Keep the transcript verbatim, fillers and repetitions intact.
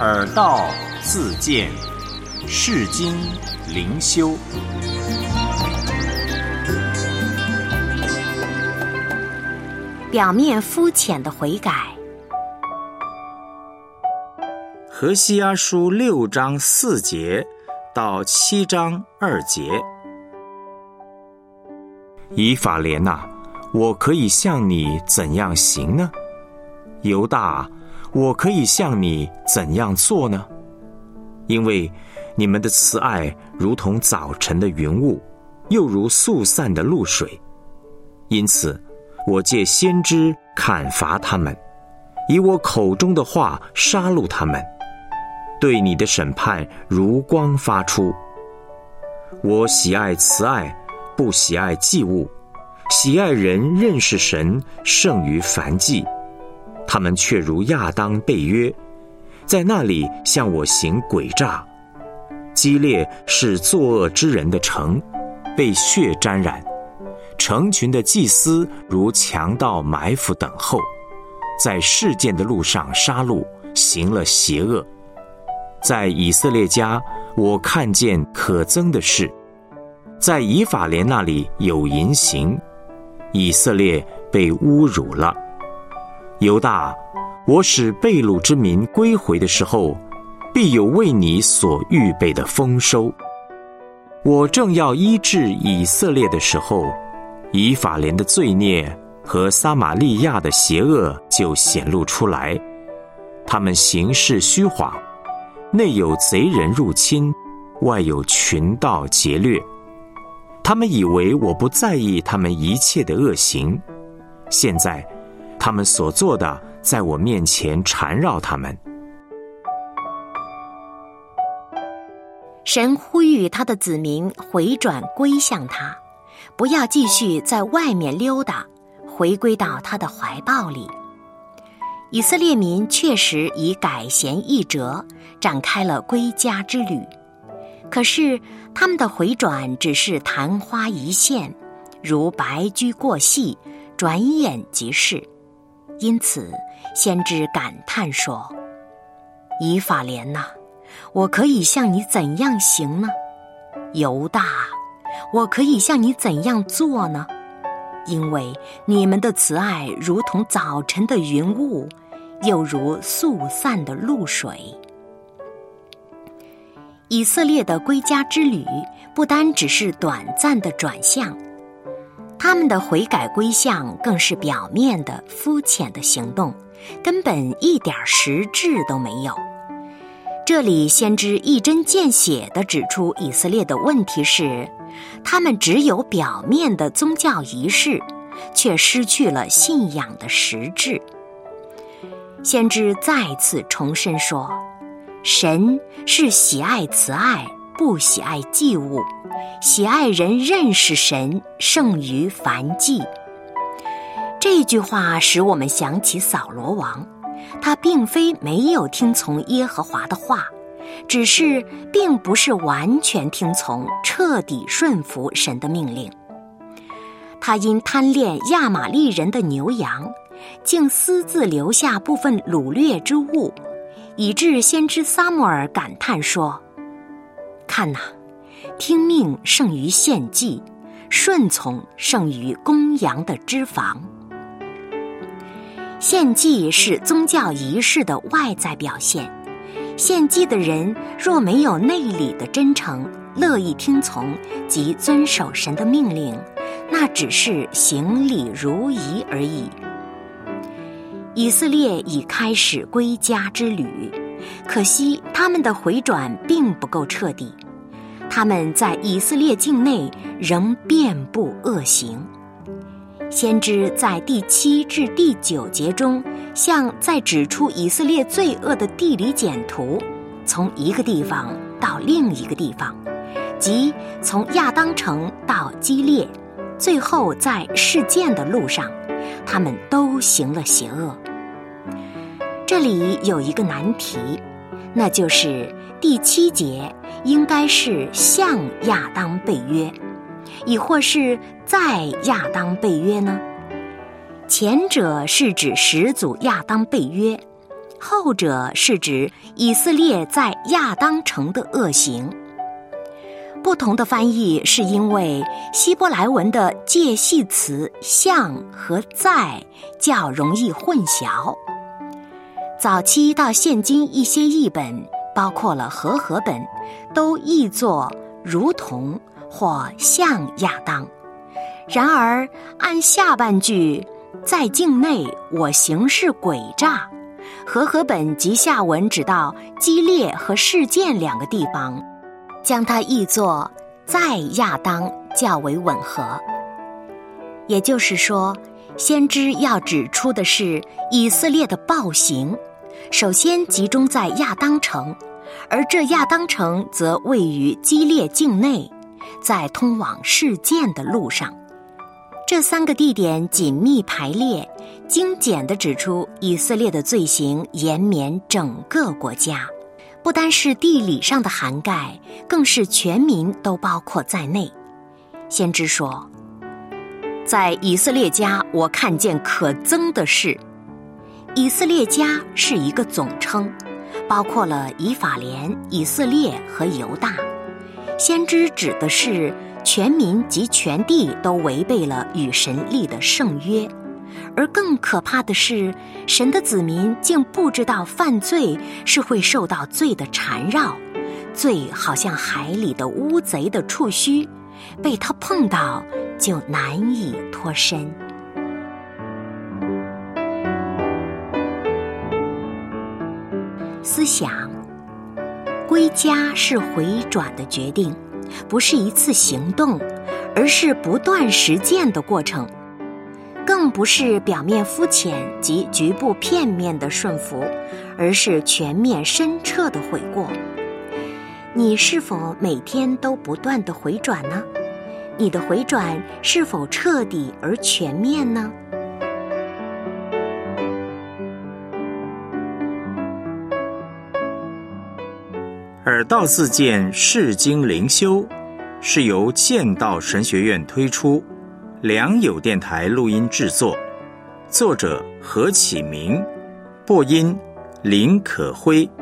耳道自见，世经灵修。 表面肤浅的悔改。 何西阿书六章四节到七章二节。以法莲啊，我可以向你怎样行呢？犹大，我可以向你怎样做呢？因为你们的慈爱如同早晨的云雾，又如速散的露水，因此我借先知砍伐他们，以我口中的话杀戮他们。对你的审判如光发出。我喜爱慈爱，不喜爱祭物，喜爱人认识神胜于燔祭。他们却如亚当背约，在那里向我行诡诈。基列是作恶之人的城，被血沾染。成群的祭司如强盗埋伏等候，在事件的路上杀戮，行了邪恶。在以色列家，我看见可憎的事，在以法莲那里有淫行，以色列被侮辱了。犹大，我使被掳之民归回的时候，必有为你所预备的丰收。我正要医治以色列的时候，以法莲的罪孽和撒玛利亚的邪恶就显露出来。他们行事虚谎，内有贼人入侵，外有群盗劫掠。他们以为我不在意他们一切的恶行，现在他们所做的在我面前缠绕他们。 神呼吁他的子民回转归向他，不要继续在外面溜达，回归到他的怀抱里。以色列民确实以改弦易辙展开了归家之旅，可是他们的回转只是昙花一现，如白驹过隙，转眼即逝。因此先知感叹说：以法莲哪，我可以向你怎样行呢？犹大，我可以向你怎样做呢？因为你们的慈爱如同早晨的云雾，又如速散的露水。以色列的归家之旅不单只是短暂的转向，他们的悔改归向更是表面的肤浅的行动，根本一点实质都没有。这里先知一针见血地指出以色列的问题是，他们只有表面的宗教仪式，却失去了信仰的实质。先知再次重申说，神是喜爱慈爱，不喜爱祭物，喜爱人认识神胜于燔祭。这句话使我们想起扫罗王，他并非没有听从耶和华的话，只是并不是完全听从，彻底顺服神的命令。他因贪恋亚玛利人的牛羊，竟私自留下部分掳掠之物，以致先知撒母耳感叹说：看哪，听命胜于献祭，顺从胜于公羊的脂肪。献祭是宗教仪式的外在表现，献祭的人若没有内里的真诚，乐意听从及遵守神的命令，那只是行礼如仪而已。以色列已开始归家之旅，可惜他们的回转并不够彻底，他们在以色列境内仍遍布恶行。先知在第七至第九节中，像在指出以色列罪恶的地理简图，从一个地方到另一个地方，即从亚当城到基列，最后在事件的路上，他们都行了邪恶。这里有一个难题，那就是第七节应该是向亚当背约，亦或是在亚当背约呢？前者是指始祖亚当背约， 后者是指以色列在亚当城的恶行。不同的翻译是因为希伯来文的介系词向和在较容易混淆。早期到现今一些译本，包括了和合本，都译作如同或像亚当。然而按下半句在境内我行事诡诈，和合本及下文指到基列和事件两个地方，将它译作在亚当较为吻合。也就是说，先知要指出的是以色列的暴行，首先集中在亚当城，而这亚当城则位于基列境内，在通往事件的路上。这三个地点紧密排列，精简地指出以色列的罪行延绵整个国家，不单是地理上的涵盖，更是全民都包括在内。先知说，在以色列家我看见可憎的事。以色列家是一个总称，包括了以法莲、以色列和犹大。先知指的是全民及全地都违背了与神立的圣约，而更可怕的是，神的子民竟不知道犯罪是会受到罪的缠绕，罪好像海里的乌贼的触须，被他碰到就难以脱身。思想，归家是回转的决定，不是一次行动，而是不断实践的过程，更不是表面肤浅及局部片面的顺服，而是全面深彻的悔过。你是否每天都不断的回转呢？你的回转是否彻底而全面呢？ 耳道自荐释经灵修是由剑道神学院推出，良友电台录音制作，作者何启明，播音林可辉。